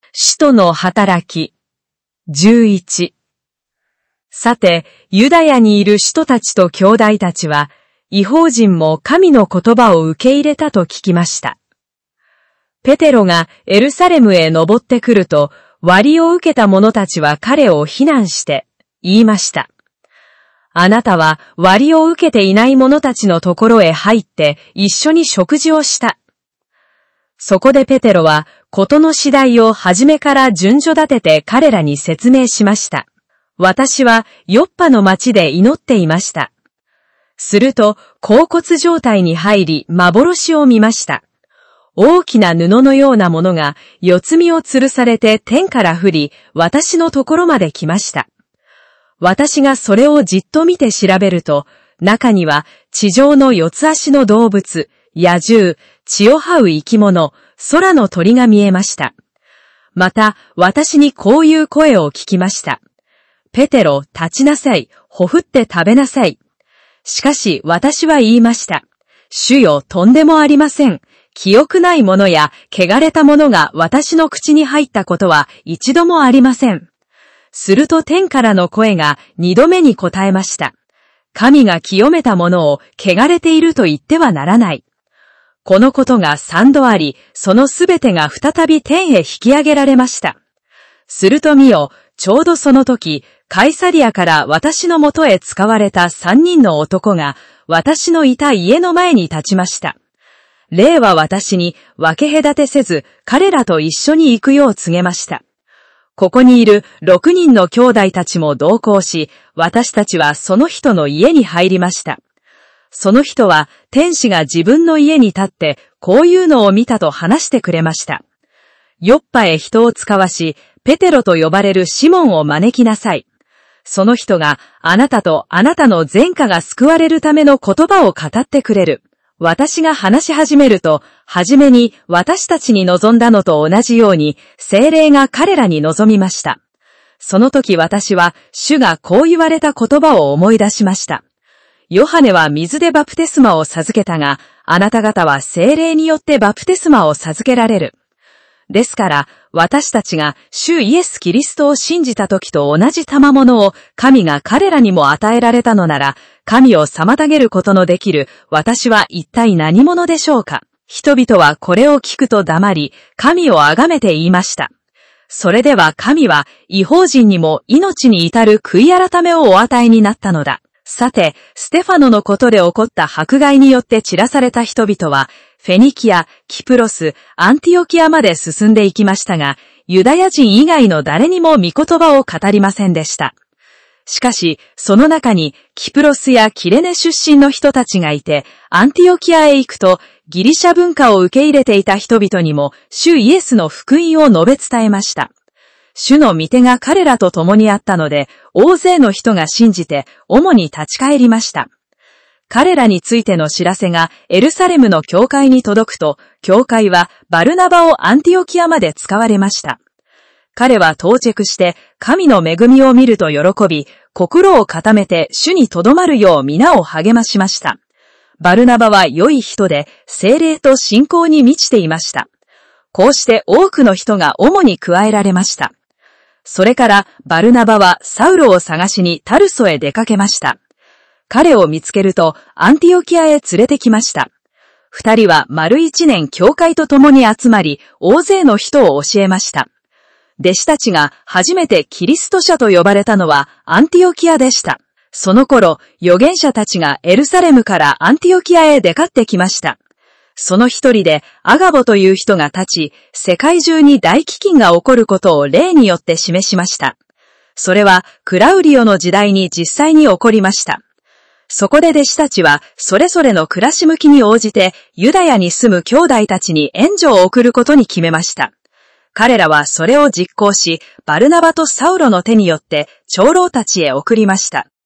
使徒の働き。11。さて、ユダヤにいる使徒たちと兄弟たちは、異邦人も神の言葉を受け入れたと聞きました。ペテロがエルサレムへ登ってくると、割を受けた者たちは彼を非難して言いました。あなたは割を受けていない者たちのところへ入って一緒に食事をした。そこでペテロは事の次第を初めから順序立てて彼らに説明しました。私はヨッパの町で祈っていました。すると恍惚状態に入り幻を見ました。大きな布のようなものが四つ身を吊るされて天から降り、私のところまで来ました。私がそれをじっと見て調べると、中には地上の四つ足の動物、野獣、地を這う生き物、空の鳥が見えました。また、私にこういう声を聞きました。ペテロ、立ちなさい、ほふって食べなさい。しかし私は言いました。主よ、とんでもありません。記憶ないものや汚れたものが私の口に入ったことは一度もありません。すると天からの声が二度目に答えました。神が清めたものを汚れていると言ってはならない。このことが三度あり、そのすべてが再び天へ引き上げられました。すると見よ、ちょうどその時、カイサリアから私のもとへ使われた三人の男が私のいた家の前に立ちました。霊は私に分け隔てせず彼らと一緒に行くよう告げました。ここにいる6人の兄弟たちも同行し、私たちはその人の家に入りました。その人は天使が自分の家に立ってこういうのを見たと話してくれました。ヨッパへ人を使わし、ペテロと呼ばれるシモンを招きなさい。その人があなたとあなたの前科が救われるための言葉を語ってくれる。私が話し始めると、はじめに私たちに望んだのと同じように、聖霊が彼らに望みました。その時私は、主がこう言われた言葉を思い出しました。ヨハネは水でバプテスマを授けたが、あなた方は聖霊によってバプテスマを授けられる。ですから、私たちが主イエス・キリストを信じた時と同じ賜物を神が彼らにも与えられたのなら、神を妨げることのできる私は一体何者でしょうか。人々はこれを聞くと黙り、神を崇めて言いました。それでは神は異邦人にも命に至る悔い改めをお与えになったのだ。さて、ステファノのことで起こった迫害によって散らされた人々は、フェニキア、キプロス、アンティオキアまで進んでいきましたが、ユダヤ人以外の誰にも御言葉を語りませんでした。しかし、その中にキプロスやキレネ出身の人たちがいて、アンティオキアへ行くと、ギリシャ文化を受け入れていた人々にも、主イエスの福音を述べ伝えました。主の御手が彼らと共にあったので、大勢の人が信じて、主に立ち返りました。彼らについての知らせがエルサレムの教会に届くと、教会はバルナバをアンティオキアまで使われました。彼は到着して神の恵みを見ると喜び、心を固めて主にとどまるよう皆を励ましました。バルナバは良い人で、聖霊と信仰に満ちていました。こうして多くの人が主に加えられました。それからバルナバはサウロを探しにタルソへ出かけました。彼を見つけるとアンティオキアへ連れてきました。二人は丸1年教会と共に集まり、大勢の人を教えました。弟子たちが初めてキリスト者と呼ばれたのはアンティオキアでした。その頃、預言者たちがエルサレムからアンティオキアへ出かってきました。その一人でアガボという人が立ち、世界中に大飢饉が起こることを例によって示しました。それはクラウリオの時代に実際に起こりました。そこで弟子たちはそれぞれの暮らし向きに応じてユダヤに住む兄弟たちに援助を送ることに決めました。彼らはそれを実行し、バルナバとサウロの手によって長老たちへ送りました。